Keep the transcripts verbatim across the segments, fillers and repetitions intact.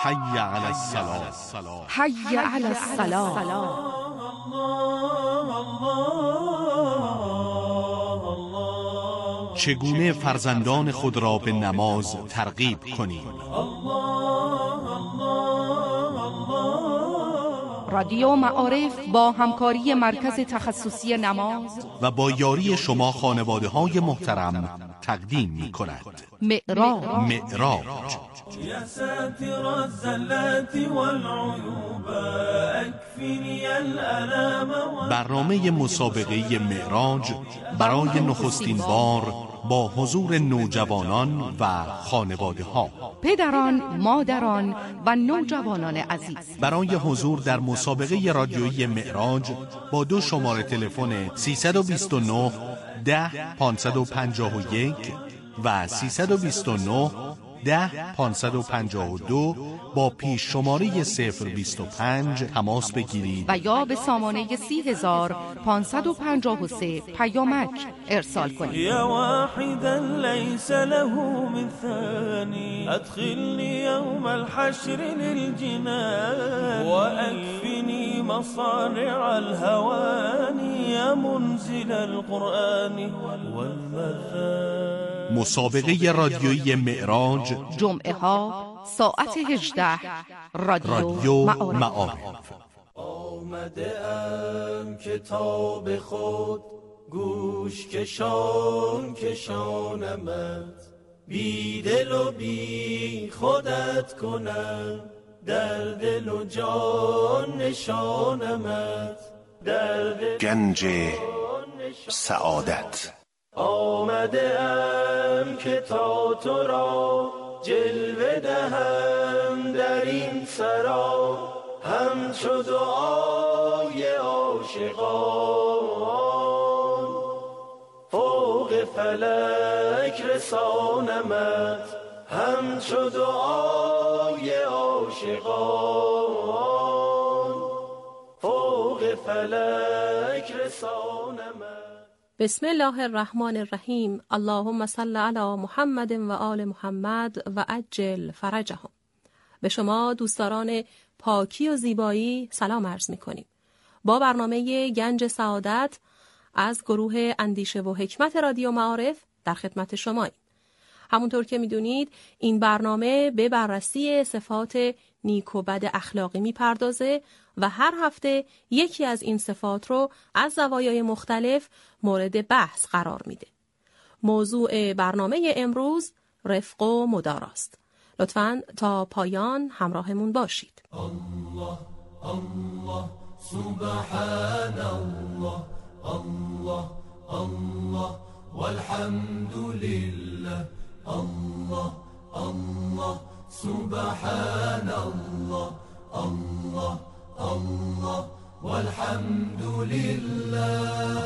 حی علی الصلاة حی علی الصلاة. چگونه فرزندان خود را به نماز ترغیب کنیم؟ رادیو معارف با همکاری مرکز تخصصی نماز و با یاری شما خانواده های محترم تقدیم می کند. معراج معراج یا ساتر الزلات والعیوب اکفنی الالم. برنامه مسابقه معراج برای نخستین بار با حضور نوجوانان و خانواده ها، پدران، مادران و نوجوانان عزیز. برای حضور در مسابقه رادیویی معراج با دو شماره تلفن سیصد و بیست و نه ده پانصد و پنجاه و یک و سیصد و بیست و نه ده پانصد و پنجاه و دو با پیش شماره صفر بیست و پنج تماس بگیرید و یا به سامانه سی هزار پانصد و پنجاه و سه پیامک ارسال کنید. یا واحدا لیس له مثانی ادخلنی یوم الحشر للجنان و اکفنی مصارع الهوانی یا منزل القرآن والمثان. مسابقه رادیویی معراج جمعه ها ساعت هجده. رادیو, رادیو معارف. معارف. آمده ام کتاب خود گوش کشان کشانمت، بی دل و بی خودت کنم در دل و جان نشانمت، در دل گنج سعادت. آمده ام که تا تو را جلوه دهم در این سرا، همچو دعای عاشقان فوق فلک رسانمت، همچو دعای عاشقان فوق فلک رسانمت. بسم الله الرحمن الرحیم. اللهم صل علی محمد و آل محمد و عجل فرجهم. به شما دوستداران پاکی و زیبایی سلام عرض می کنیم. با برنامه گنج سعادت از گروه اندیشه و حکمت رادیو معارف در خدمت شماییم. همونطور که می دونید این برنامه به بررسی صفات نیک و بد اخلاقی می پردازه و هر هفته یکی از این صفات رو از زوایای مختلف مورد بحث قرار میده. موضوع برنامه امروز رفق و مداراست. لطفاً تا پایان همراهمون باشید. الله الله سبحان الله الله الله والحمد لله الله الله سبحان الله الله الله والحمد لله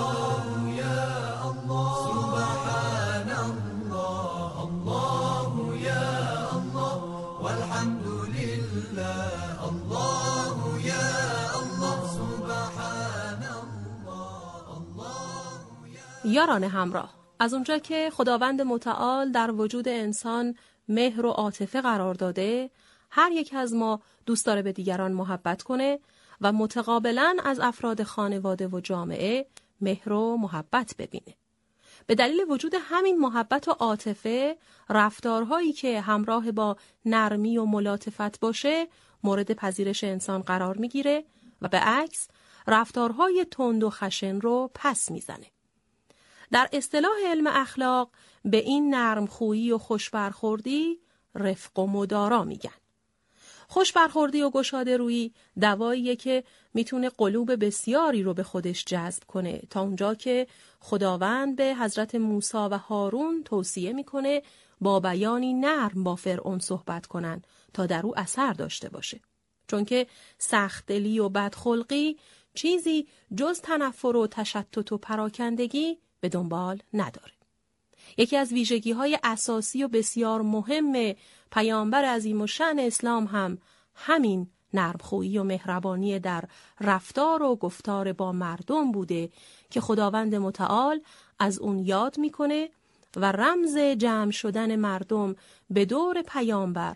یا الله سبحان الله الله یا الله والحمد لله الله یا الله سبحان الله الله. یاران همراه، از اونجا که خداوند متعال در وجود انسان مهر و عاطفه قرار داده، هر یک از ما دوست داره به دیگران محبت کنه و متقابلاً از افراد خانواده و جامعه مهر و محبت ببینه. به دلیل وجود همین محبت و عاطفه، رفتارهایی که همراه با نرمی و ملاطفت باشه مورد پذیرش انسان قرار میگیره و به عکس رفتارهای تند و خشن رو پس میزنه. در اصطلاح علم اخلاق به این نرمخویی و خوشبرخوردی رفق و مدارا میگن. خوشبرخوردی و گشاده رویی دواییه که میتونه قلوب بسیاری رو به خودش جذب کنه، تا اونجا که خداوند به حضرت موسی و هارون توصیه میکنه با بیانی نرم با فرعون صحبت کنن تا در او اثر داشته باشه، چون که سخت‌دلی و بدخلقی چیزی جز تنفر و تشتت و پراکندگی به دنبال نداره. یکی از ویژگی‌های اساسی و بسیار مهم پیامبر عظیم الشأن اسلام هم همین نرمخویی و مهربانی در رفتار و گفتار با مردم بوده که خداوند متعال از اون یاد میکنه و رمز جمع شدن مردم به دور پیامبر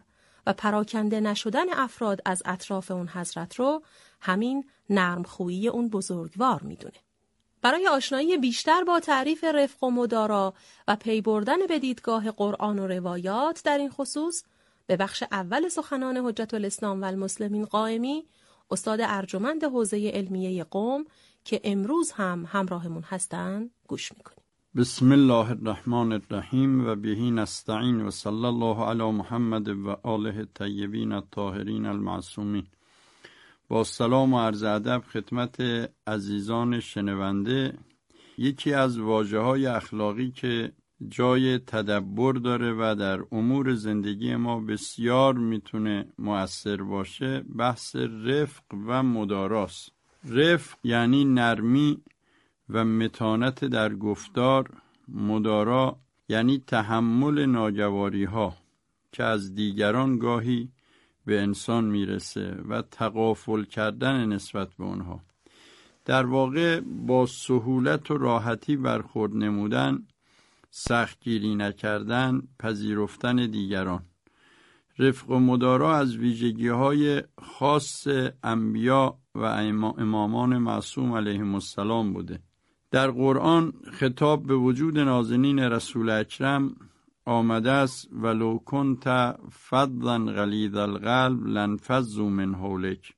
و پراکنده نشدن افراد از اطراف اون حضرت رو همین نرمخویی اون بزرگوار میدونه. برای آشنایی بیشتر با تعریف رفق و مدارا و پی بردن به دیدگاه قرآن و روایات در این خصوص، به بخش اول سخنان حجت الاسلام و المسلمین قائمی، استاد ارجمند حوزه علمیه قم که امروز هم همراهمون هستن گوش میکنیم. بسم الله الرحمن الرحیم و بهی نستعین و صلی الله علی محمد و آله الطیبین الطاهرین المعصومین. با سلام و عرض ادب خدمت عزیزان شنونده. یکی از واژه‌های اخلاقی که جای تدبر داره و در امور زندگی ما بسیار میتونه مؤثر باشه بحث رفق و مداراست. رفق یعنی نرمی و متانت در گفتار، مدارا یعنی تحمل ناگواری ها که از دیگران گاهی به انسان میرسه و تغافل کردن نسبت به اونها. در واقع با سهولت و راحتی برخورد نمودن، سختگیری نکردن، پذیرفتن دیگران. رفق و مدارا از ویژگی های خاص انبیا و امامان معصوم علیهم السلام بوده. در قرآن خطاب به وجود نازنین رسول اکرم آمده است ولو کنت فظا غلیظ القلب لانفضوا من حولک.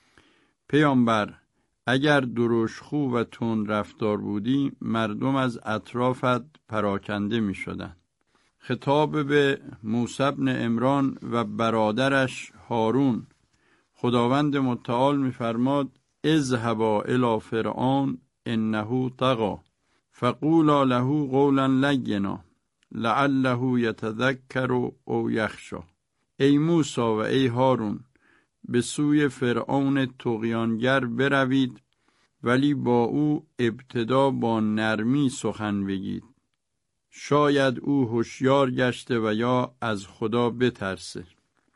پیامبر اگر درشت‌خو و تند رفتار بودی مردم از اطرافت پراکنده می شدند. خطاب به موسی بن عمران و برادرش هارون، خداوند متعال می فرماد اذهبا الی فرعون انه طغی فقولا له قولا لینا لعله یتذکر او یخشی. ای موسی و ای هارون، به سوی فرعون طغیانگر بروید ولی با او ابتدا با نرمی سخن بگید، شاید او هوشیار گشته و یا از خدا بترسه.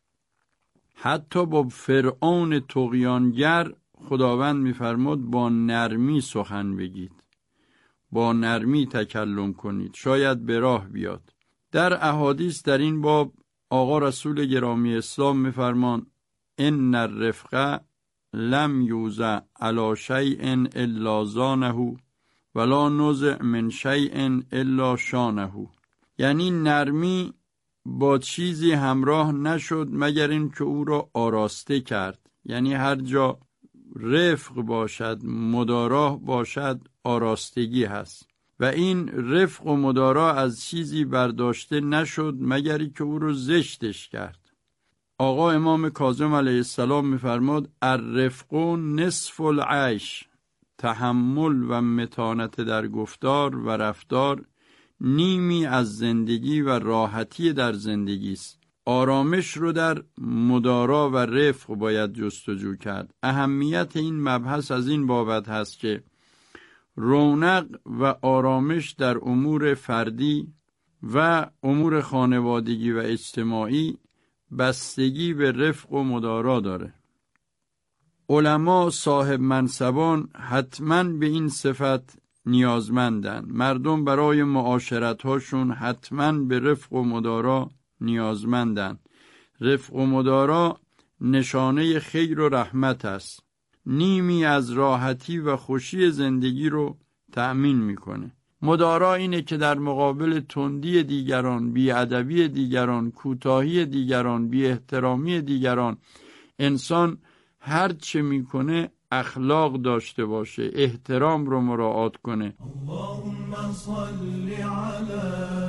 حتی با فرعون طغیانگر خداوند می‌فرماد با نرمی سخن بگید، با نرمی تکلم کنید، شاید به راه بیاد. در احادیث در این باب آقا رسول گرامی اسلام می‌فرمان ان الرفق لم یوضع علی شیء الا زانه ولا نزع من شیء الا شانه. یعنی نرمی با چیزی همراه نشد مگر این که او را آراسته کرد. یعنی هر جا رفق باشد، مدارا باشد، آراستگی هست و این رفق و مدارا از چیزی برداشته نشد مگر این که او را زشتش کرد. آقا امام کاظم علیه السلام می‌فرماد الرفق نصف العیش. تحمل و متانت در گفتار و رفتار نیمی از زندگی و راحتی در زندگی است. آرامش رو در مدارا و رفق باید جستجو کرد. اهمیت این مبحث از این بابت هست که رونق و آرامش در امور فردی و امور خانوادگی و اجتماعی بستگی به رفق و مدارا داره. علما صاحب منصبان حتما به این صفت نیازمندن. مردم برای معاشرت هاشون حتما به رفق و مدارا نیازمندن. رفق و مدارا نشانه خیر و رحمت است. نیمی از راحتی و خوشی زندگی رو تأمین میکنه. مدارا اینه که در مقابل تندی دیگران، بی‌ادبی دیگران، کوتاهی دیگران، بی احترامی دیگران انسان هر چه میکنه اخلاق داشته باشه، احترام رو مراعات کنه. اللهم صل علی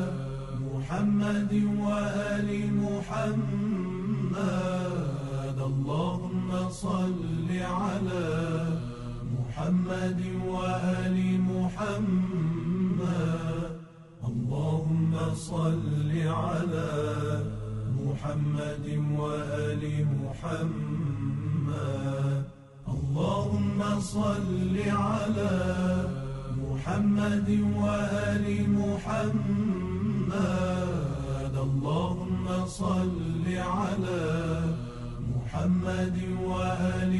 محمد و آل محمد. اللهم صل علی محمد و آل محمد. اللهم صل علی محمد و آل محمد. اللهم صل علی محمد و آل محمد. اللهم صل علی محمد و آل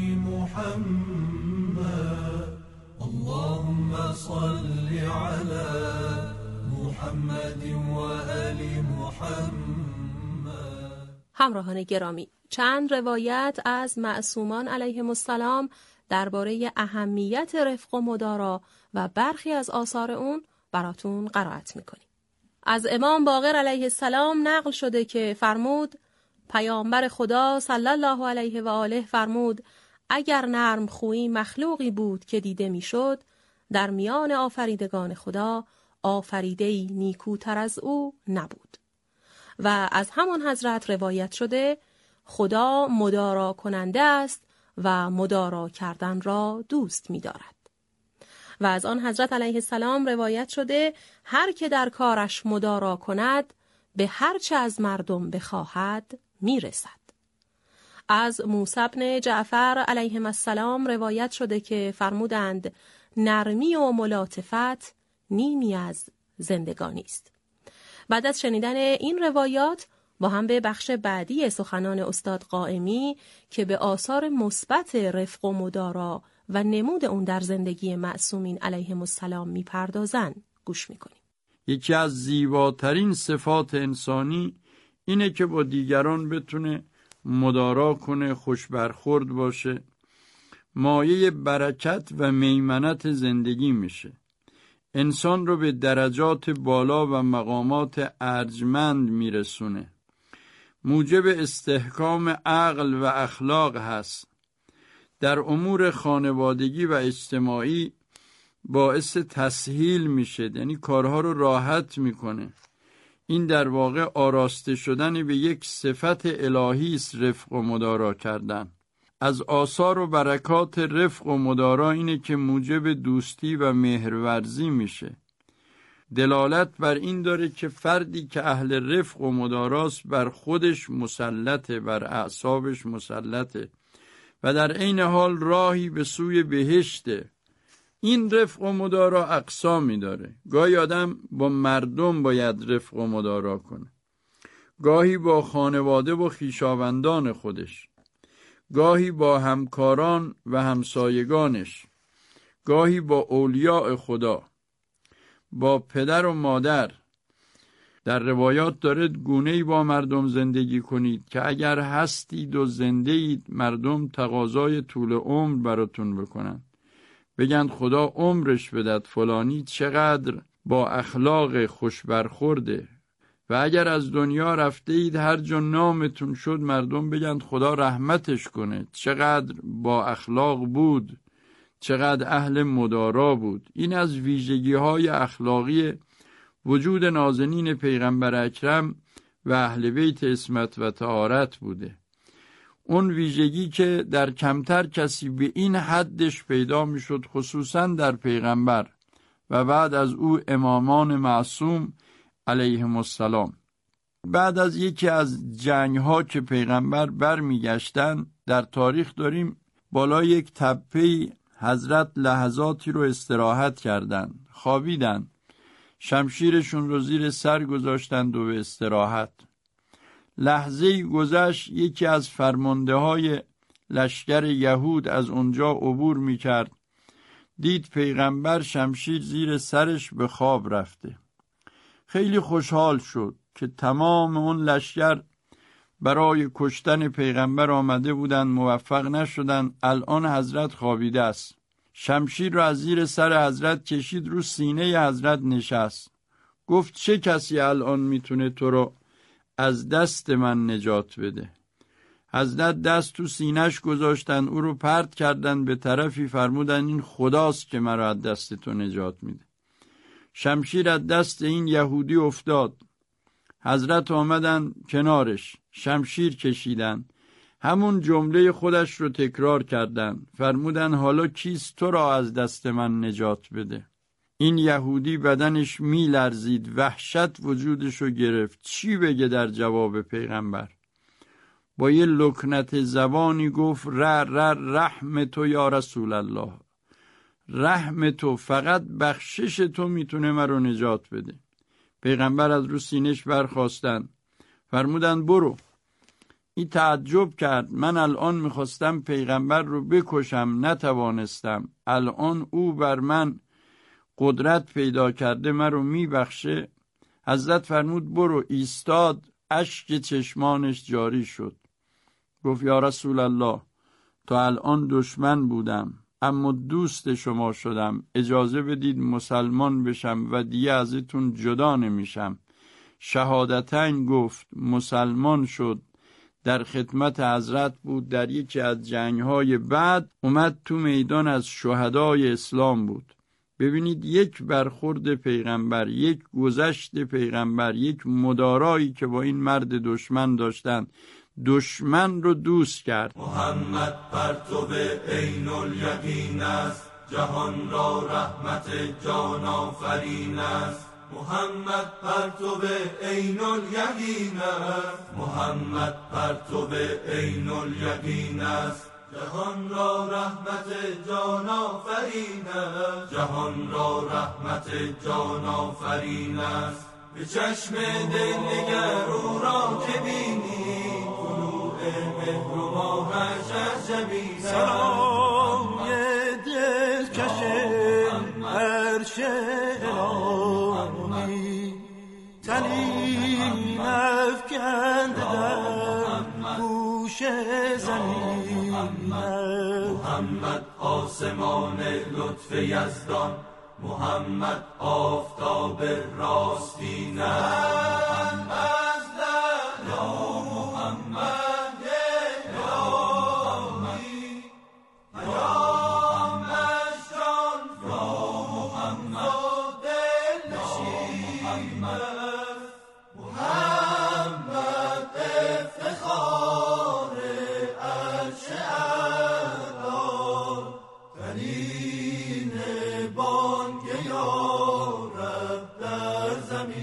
محمد. اللهم صل علی محمد و آل محمد. همراهان گرامی، چند روایت از معصومان علیهم السلام درباره اهمیت رفق و مدارا و برخی از آثار اون براتون قرائت میکنیم. از امام باقر علیه السلام نقل شده که فرمود: پیامبر خدا صلی الله علیه و آله فرمود: اگر نرم خویی مخلوقی بود که دیده میشد، در میان آفریدگان خدا آفریده‌ای نیکوتر از او نبود. و از همان حضرت روایت شده خدا مدارا کننده است و مدارا کردن را دوست می دارد. و از آن حضرت علیه السلام روایت شده هر که در کارش مدارا کند به هر چه از مردم بخواهد می رسد. از موسی بن جعفر علیهم السلام روایت شده که فرمودند نرمی و ملاطفت نیمی از زندگانی است. بعد از شنیدن این روایات با هم به بخش بعدی سخنان استاد قائمی که به آثار مثبت رفق و مدارا و نمود اون در زندگی معصومین علیهم السلام میپردازند گوش میکنیم. یکی از زیباترین صفات انسانی اینه که با دیگران بتونه مدارا کنه، خوش برخورد باشه، مایه برکت و میمنت زندگی میشه. انسان رو به درجات بالا و مقامات ارجمند میرسونه. موجب استحکام عقل و اخلاق هست. در امور خانوادگی و اجتماعی باعث تسهیل میشه، یعنی کارها رو راحت میکنه. این در واقع آراسته شدن به یک صفت الهی است، رفق و مدارا کردن. از آثار و برکات رفق و مدارا اینه که موجب دوستی و مهرورزی میشه. دلالت بر این داره که فردی که اهل رفق و مداراست بر خودش مسلطه، بر اعصابش مسلطه و در عین حال راهی به سوی بهشته. این رفق و مدارا اقسامی داره. گاهی آدم با مردم باید رفق و مدارا کنه، گاهی با خانواده و خویشاوندان خودش، گاهی با همکاران و همسایگانش، گاهی با اولیاء خدا، با پدر و مادر. در روایات داره گونه‌ای با مردم زندگی کنید که اگر هستید و زنده اید مردم تقاضای طول عمر براتون بکنن، بگن خدا عمرش بدد فلانی چقدر با اخلاق خوش برخورده، و اگر از دنیا رفته اید هر جا نامتون شد مردم بگن خدا رحمتش کنه، چقدر با اخلاق بود، چقدر اهل مدارا بود. این از ویژگی های اخلاقی وجود نازنین پیغمبر اکرم و اهل بیت عصمت و طهارت بوده. اون ویژگی که در کمتر کسی به این حدش پیدا میشد، خصوصا در پیغمبر و بعد از او امامان معصوم علیهم السلام. بعد از یکی از جنگ ها که پیغمبر برمیگشتن در تاریخ داریم بالای یک تپه حضرت لحظاتی رو استراحت کردن، خوابیدن، شمشیرشون رو زیر سر گذاشتند و به استراحت. لحظه‌ای گذشت یکی از فرمانده های لشکر یهود از اونجا عبور میکرد، دید پیغمبر شمشیر زیر سرش به خواب رفته. خیلی خوشحال شد که تمام اون لشکر برای کشتن پیغمبر آمده بودن، موفق نشدن، الان حضرت خوابیده است. شمشیر رو از زیر سر حضرت کشید، رو سینه حضرت نشست. گفت چه کسی الان میتونه تو رو از دست من نجات بده؟ حضرت دست تو سینه‌اش گذاشتن، او رو پرت کردن به طرفی، فرمودن این خداست که مرا از دست تو نجات میده. شمشیر از دست این یهودی افتاد. حضرت آمدن کنارش، شمشیر کشیدن، همون جمله خودش رو تکرار کردن، فرمودن حالا کیست تو را از دست من نجات بده؟ این یهودی بدنش می لرزید، وحشت وجودش رو گرفت. چی بگه در جواب پیغمبر؟ با یه لکنت زبانی گفت ره ره رحم تو یا رسول الله، رحم تو، فقط بخشش تو میتونه من رو نجات بده. پیغمبر از رو سینش برخواستن، فرمودن برو. این تعجب کرد، من الان میخواستم پیغمبر رو بکشم نتوانستم، الان او بر من قدرت پیدا کرده من رو میبخشه. حضرت فرمود برو. ایستاد، اشک چشمانش جاری شد. گفت یا رسول الله، تا الان دشمن بودم اما دوست شما شدم، اجازه بدید مسلمان بشم و دیگه ازتون جدا نمیشم. شهادتین گفت، مسلمان شد، در خدمت حضرت بود. در یکی از جنگ‌های بعد اومد تو میدان، از شهدای اسلام بود. ببینید یک برخورد پیغمبر، یک گذشت پیغمبر، یک مدارایی که با این مرد دشمن داشتن، دشمن رو دوست کرد. محمد پرتو عین الیقین است، جهان را رحمت جان آفرین است. محمد پرتو عین الیقین است، محمد پرتو عین الیقین است، جهان را رحمت جان آفرین است، جهان را رحمت جان آفرین است. به چشم دل نگر او را که بینی، طلوع مهر و ماهش از جبین است. سرای دل کشه عرش الهی، تنین افکنده در گوش زمین است. محمد آسمان لطف یزدان، محمد آفتاب راستین است. یا محمد الهی، پیامش جان یا محمد دلنشین است. محمد افتخار عرش اعلی، تنین بانگ یارب در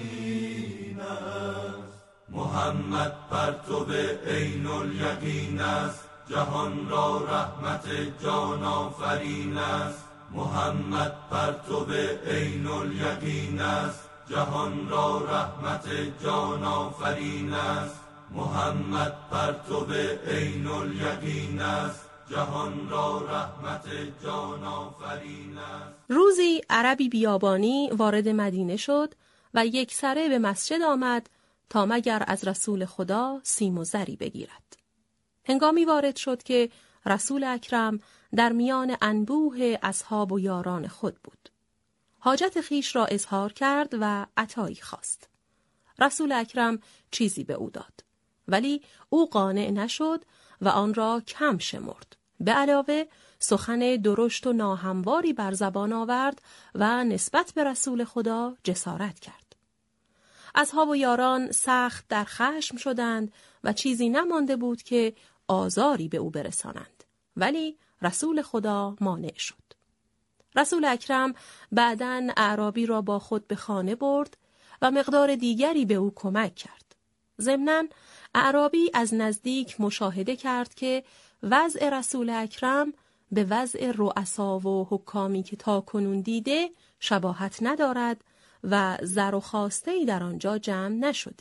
زمین است. محمد پرتو عین الیقین است، جهان را رحمت جان آفرین است. محمد پرتو عین الیقین است، جهان را رحمت جان آفرین است. محمد پرتو عین الیقین است، جهان را رحمت جان آفرین است. روزی عربی بیابانی وارد مدینه شد و یک سره به مسجد آمد تا مگر از رسول خدا سیم و زری بگیرد. هنگامی وارد شد که رسول اکرم در میان انبوه اصحاب و یاران خود بود. حاجت خیش را اظهار کرد و عطایی خواست. رسول اکرم چیزی به او داد، ولی او قانع نشد و آن را کم شمرد. به علاوه سخن درشت و ناهمواری بر زبان آورد و نسبت به رسول خدا جسارت کرد. اصحاب و یاران سخت در خشم شدند و چیزی نمانده بود که آزاری به او برسانند، ولی رسول خدا مانع شد. رسول اکرم بعداً اعرابی را با خود به خانه برد و مقدار دیگری به او کمک کرد. ضمناً اعرابی از نزدیک مشاهده کرد که وضع رسول اکرم به وضع رؤسا و حکامی که تا کنون دیده شباهت ندارد و زر و خواسته‌ای در آنجا جمع نشده.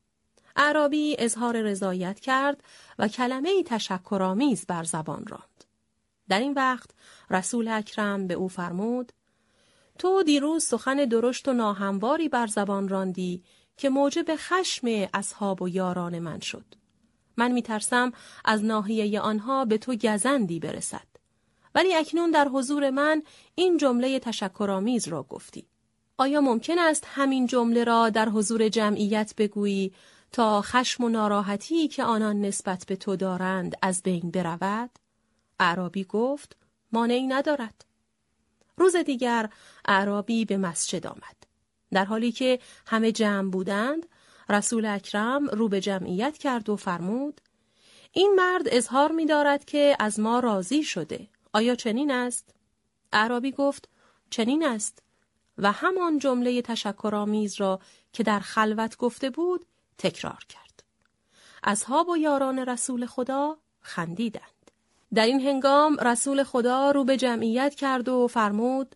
اعرابی اظهار رضایت کرد و کلمه‌ای تشکرآمیز بر زبان راند. در این وقت رسول اکرم به او فرمود: تو دیروز سخن درشت و ناهمواری بر زبان راندی که موجب خشم اصحاب و یاران من شد. من میترسم از ناحیه آنها به تو گزندی برسد، ولی اکنون در حضور من این جمله تشکرآمیز را گفتی. آیا ممکن است همین جمله را در حضور جمعیت بگویی تا خشم و ناراحتی که آنان نسبت به تو دارند از بین برود؟ اعرابی گفت: مانعی ندارد. روز دیگر اعرابی به مسجد آمد. در حالی که همه جمع بودند، رسول اکرم رو به جمعیت کرد و فرمود: این مرد اظهار می دارد که از ما راضی شده. آیا چنین است؟ اعرابی گفت: چنین است. و همان جمله تشکرآمیز را که در خلوت گفته بود تکرار کرد. اصحاب و یاران رسول خدا خندیدند. در این هنگام رسول خدا رو به جمعیت کرد و فرمود: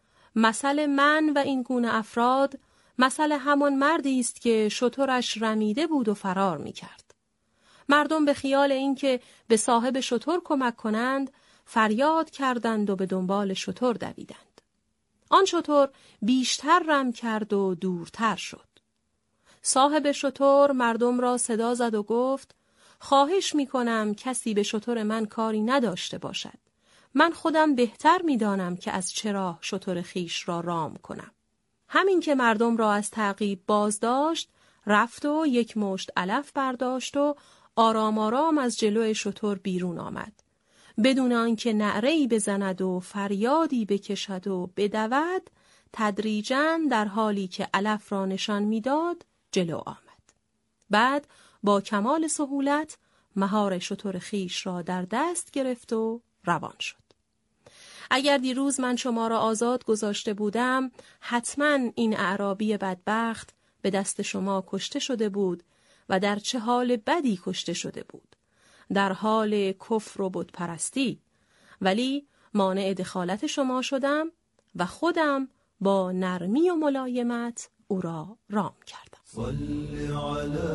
مثل من و این گونه افراد مثل همان مردی است که شترش رمیده بود و فرار می کرد. مردم به خیال اینکه به صاحب شتر کمک کنند فریاد کردند و به دنبال شتر دویدند. آن شتر بیشتر رم کرد و دورتر شد. صاحب شتر مردم را صدا زد و گفت خواهش می کنم کسی به شتر من کاری نداشته باشد. من خودم بهتر می دانم که از چه راه شتر خیش را رام کنم. همین که مردم را از تعقیب باز داشت، رفت و یک مشت علف برداشت و آرام آرام از جلوی شتر بیرون آمد. بدون آنکه نعره‌ای بزند و فریادی بکشد و بدود، تدریجاً در حالی که علف را نشان میداد جلو آمد. بعد با کمال سهولت مهار شتر خیش را در دست گرفت و روان شد. اگر دیروز من شما را آزاد گذاشته بودم، حتماً این اعرابی بدبخت به دست شما کشته شده بود و در چه حال بدی کشته شده بود، در حال کفر و بتپرستی، ولی مانع دخالت شما شدم و خودم با نرمی و ملایمت او را رام کردم. صل علی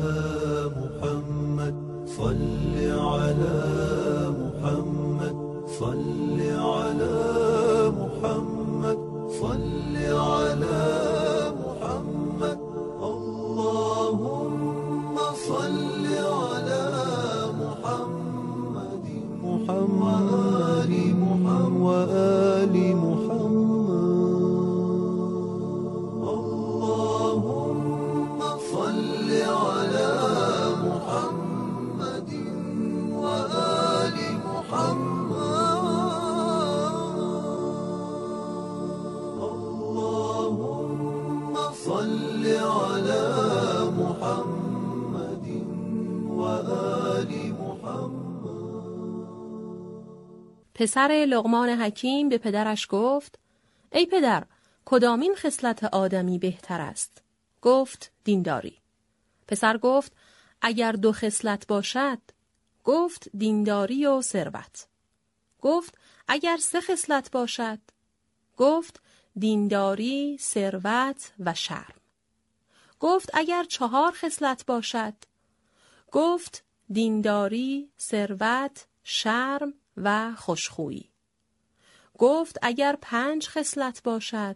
محمد، صل علی محمد، صل علی محمد، صل علی محمد، اللهم صل علی محمد محمد محمد و آل محمد، اللهم صل علی محمد و آل محمد، اللهم صل علی محمد و آل محمد. پسر لقمان حکیم به پدرش گفت ای پدر، کدامین خصلت آدمی بهتر است؟ گفت دینداری. پسر گفت اگر دو خصلت باشد؟ گفت دینداری و ثروت. گفت اگر سه خصلت باشد؟ گفت دینداری، ثروت و شرم. گفت اگر چهار خصلت باشد؟ گفت دینداری، ثروت، شرم و خوشخویی. گفت اگر پنج خصلت باشد؟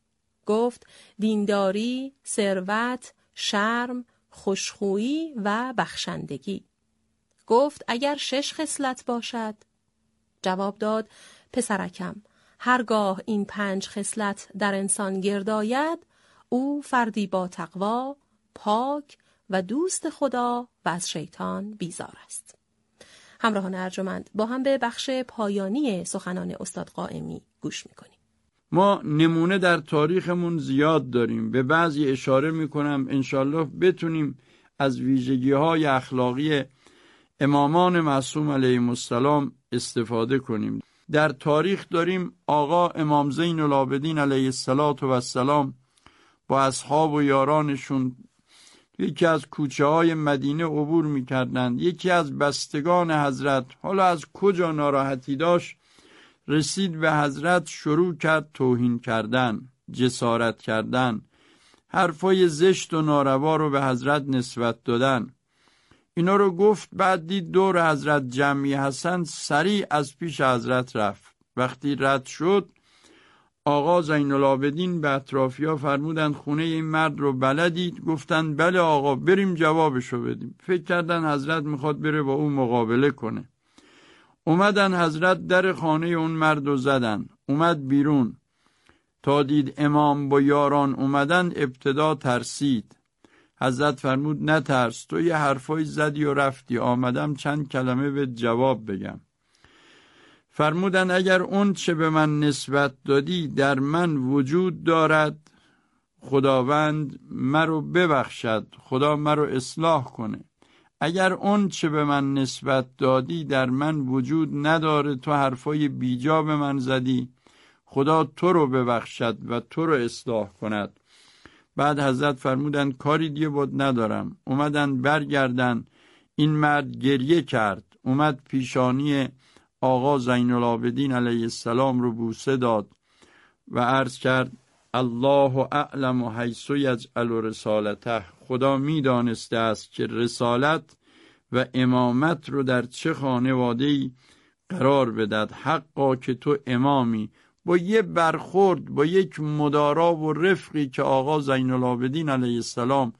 گفت دینداری، ثروت، شرم، خوشخویی و بخشندگی. گفت اگر شش خصلت باشد؟ جواب داد پسرکم، هرگاه این پنج خصلت در انسان گرد آید، او فردی با تقوا، پاک و دوست خدا و از شیطان بیزار است. همراهان ارجمند، با هم به بخش پایانی سخنان استاد قائمی گوش میکنیم. ما نمونه در تاریخمون زیاد داریم. به بعضی اشاره میکنم، انشالله بتونیم از ویژگی‌های اخلاقی امامان معصوم علیهم السلام استفاده کنیم. در تاریخ داریم آقا امام زین العابدین علیه السلام با اصحاب و یارانشون یکی از کوچه های مدینه عبور میکردند. یکی از بستگان حضرت، حالا از کجا ناراحتی داشت، رسید به حضرت، شروع کرد توهین کردن، جسارت کردن، حرفای زشت و ناروا رو به حضرت نسبت دادن. اینا رو گفت، بعد دید دور حضرت جمعی هستن، سریع از پیش حضرت رفت. وقتی رد شد، آقا زین العابدین به اطرافیا فرمودند خونه این مرد رو بلدید؟ گفتند بله آقا، بریم جوابشو بدیم. فکر کردن حضرت میخواد بره با اون مقابله کنه. اومدن حضرت در خانه اون مرد رو زدن. اومد بیرون، تا دید امام با یاران اومدن ابتدا ترسید. حضرت فرمود نترس، تو یه حرفای زدی و رفتی، آمدم چند کلمه به جواب بگم. فرمودن اگر اون چه به من نسبت دادی در من وجود دارد، خداوند مرو ببخشد، خدا مرو اصلاح کنه. اگر اون چه به من نسبت دادی در من وجود نداره، تو حرفای بیجا به من زدی، خدا تو رو ببخشد و تو رو اصلاح کند. بعد حضرت فرمودن کاری دیگه بود ندارم. اومدن برگردن. این مرد گریه کرد، اومد پیشانی آقا زین العابدین علیه السلام رو بوسه داد و عرض کرد الله اعلم حیث یجعل رسالته، خدا میدانسته است که رسالت و امامت رو در چه خانواده‌ای قرار بدهد. حقا که تو امامی. با یه برخورد، با یک مدارا و رفقی که آقا زین العابدین علیه السلام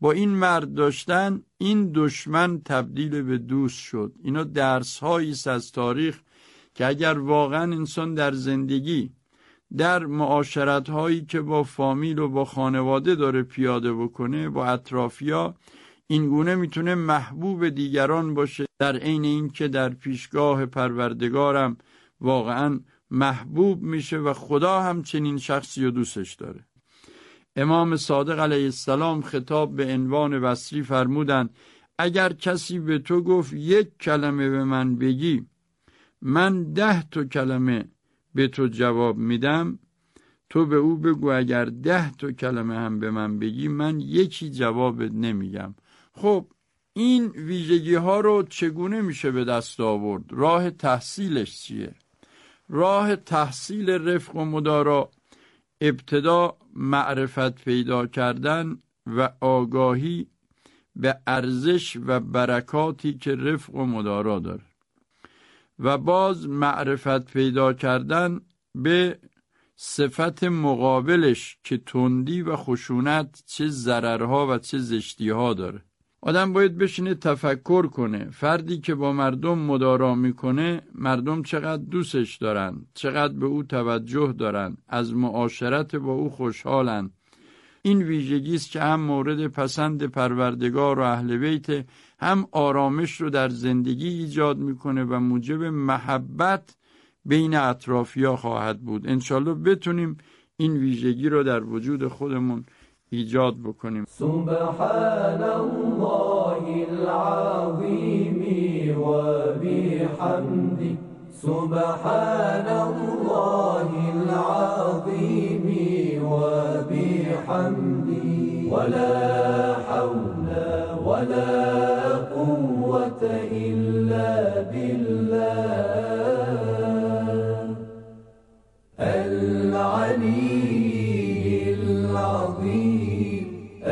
با این مرد داشتن، این دشمن تبدیل به دوست شد. اینا درس هایی است از تاریخ که اگر واقعا انسان در زندگی، در معاشرت هایی که با فامیل و با خانواده داره پیاده بکنه، با اطرافیا، این گونه میتونه محبوب دیگران باشه، در عین این که در پیشگاه پروردگارم واقعا محبوب میشه و خدا هم چنین شخصی رو دوستش داره. امام صادق علیه السلام خطاب به عنوان وصلی فرمودند اگر کسی به تو گفت یک کلمه به من بگی، من ده تا کلمه به تو جواب میدم، تو به او بگو اگر ده تا کلمه هم به من بگی، من یکی جواب نمیگم. خب این ویژگی ها رو چگونه میشه به دست آورد؟ راه تحصیلش چیه؟ راه تحصیل رفق و مدارا، ابتدا معرفت پیدا کردن و آگاهی به ارزش و برکاتی که رفق و مدارا داره، و باز معرفت پیدا کردن به صفت مقابلش که تندی و خشونت چه ضررها و چه زشتیها داره. آدم باید بشینه تفکر کنه، فردی که با مردم مدارا میکنه، مردم چقدر دوستش دارن، چقدر به او توجه دارن، از معاشرت با او خوشحالن. این ویژگی است که هم مورد پسند پروردگار و اهل بیت، هم آرامش رو در زندگی ایجاد میکنه و موجب محبت بین اطرافیا خواهد بود. انشالله بتونیم این ویژگی رو در وجود خودمون ایجاد بکنیم. سبحان الله العظیم و بحمده، سبحان الله العظیم و بحمده، ولا حول ولا قوة إلا بالله العلي العظيم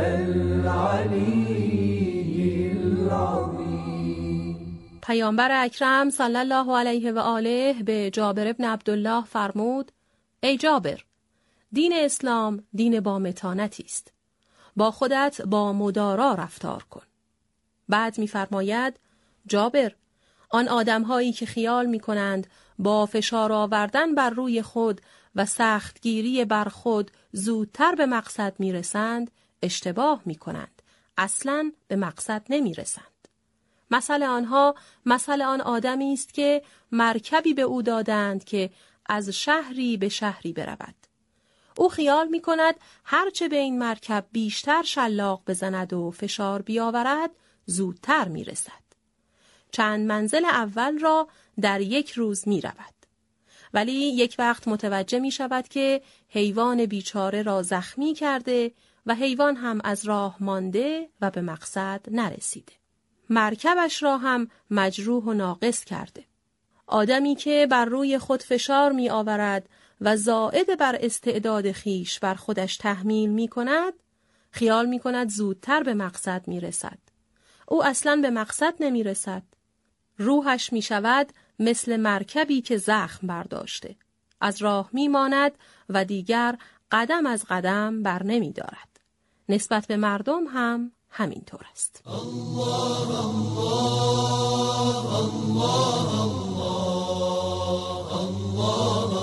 العلي العظيم. پیامبر اکرم صلی الله علیه و آله به جابر بن عبدالله فرمود: ای جابر، دین اسلام دین با متانتی است. با خودت با مدارا رفتار کن. بعد می‌فرماید: جابر، آن آدم‌هایی که خیال می‌کنند با فشار آوردن بر روی خود و سختگیری بر خود زودتر به مقصد می‌رسند، اشتباه می‌کنند. اصلاً به مقصد نمی‌رسند. مثل آنها مثل آن آدمی است که مرکبی به او دادند که از شهری به شهری برود. او خیال می کند هرچه به این مرکب بیشتر شلاق بزند و فشار بیاورد زودتر می رسد. چند منزل اول را در یک روز می رود. ولی یک وقت متوجه می شود که حیوان بیچاره را زخمی کرده و حیوان هم از راه مانده و به مقصد نرسیده. مرکبش را هم مجروح و ناقص کرده. آدمی که بر روی خود فشار می آورد و زائد بر استعداد خیش بر خودش تحمیل می کند، خیال می کند زودتر به مقصد می رسد. او اصلاً به مقصد نمی رسد. روحش می شود مثل مرکبی که زخم برداشته. از راه می ماند و دیگر قدم از قدم بر نمی دارد. نسبت به مردم هم همین طور است. الله الله الله الله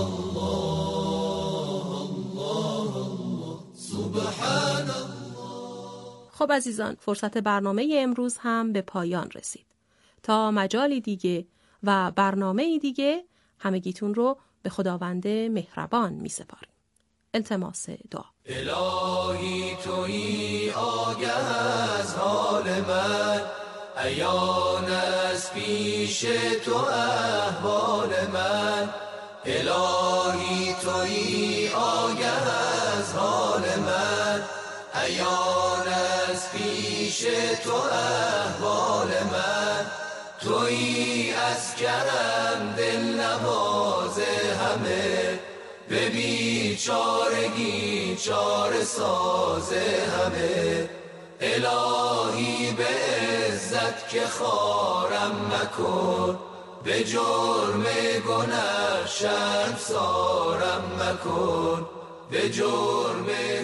الله سبحان الله. خب عزیزان، فرصت برنامه امروز هم به پایان رسید. تا مجالی دیگه و برنامه دیگه همگیتون رو به خداوند مهربان می سپاریم. التماس دعا. الهی تویی آگه از حال من، عیان از پیش تو احوال من. الهی تویی آگه از حال من، عیان از پیش تو احوال من. تویی از کرم دل نواز همه، به بیچارگی چاره ساز همه. الهی به عزت که خوارم مکن، به جرم گناه شرمسارم مکن، به جرم